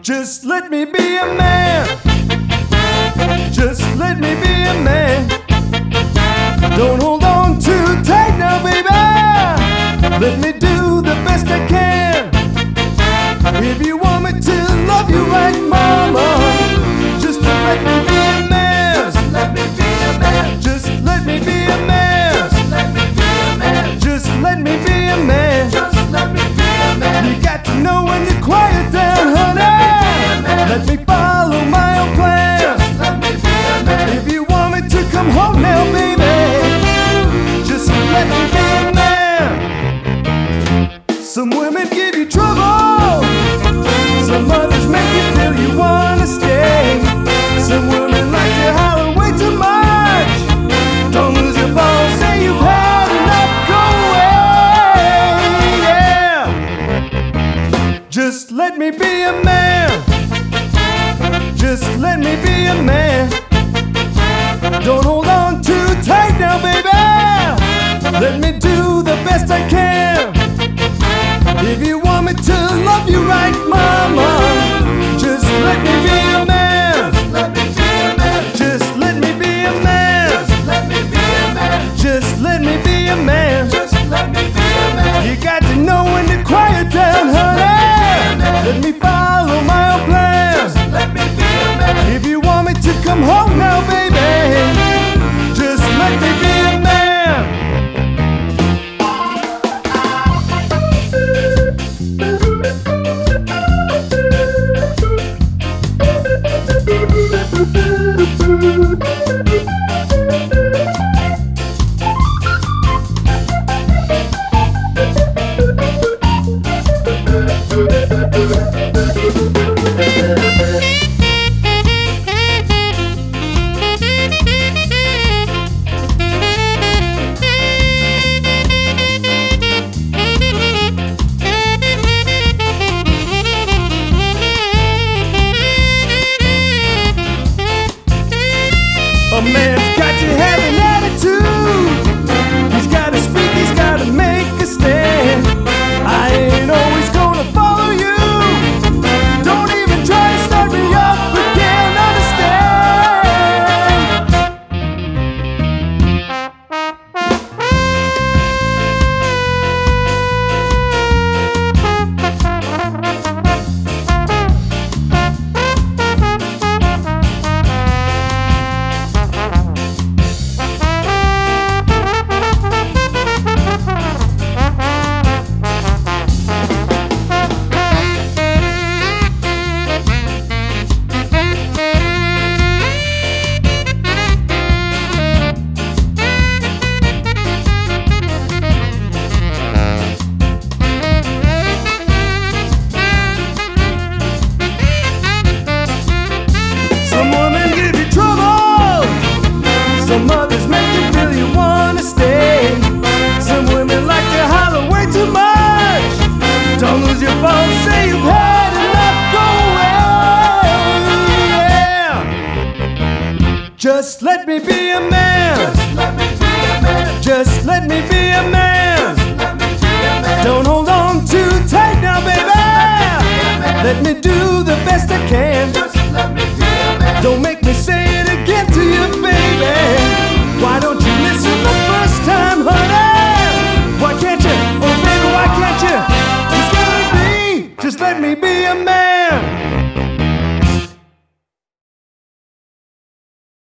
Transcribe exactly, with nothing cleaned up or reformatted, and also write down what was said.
Just let me be a man. Just let me be a man. Don't hold on too tight now, baby. Let me do the best I can. If you want me to love you right, mama, just let me be a man. Just let me be a man. Just let me be a man. Just let me be a man. Just let me be a man. Just let me be a man. You got to know when to quiet down, honey. Let me follow my own plan. Just let me be a man. If you want me to come home now, baby, just let me be a man. Some women give you trouble. Some others make you feel you wanna stay. Some women like to holler way too much. Don't lose your balls, say you've had enough, go away. Yeah. Just let me be a man. Just let me be a man. Don't hold on too tight now, baby. Let me do the best I can. If you want me to love you right, mama, just let me be a man. Just let me be a man. Just let me be a man. Just let me be a man. Just let me be a man. You got to know when to quiet down, honey. Let me follow my own plan. Just let me be a man. If you want me to come home now, baby, just let me be a man. A man's got to have an attitude. He's got to speak, he's got to make a stand. I ain't always gonna follow you. Don't even try to start me up again, some others make you feel you wanna stay. Some women like to holler way too much. Don't lose your balls, say you've had enough, go away. Yeah. Just let me be a man. Just let me be a man. Just let me be a man. Don't hold on too tight now, baby. Let me do the best I can. Just let me be a man. Don't make me say it again to you, baby. Why don't you listen the first time, honey? Why can't you? Oh, baby, why can't you? Just let me be, just let me be a man.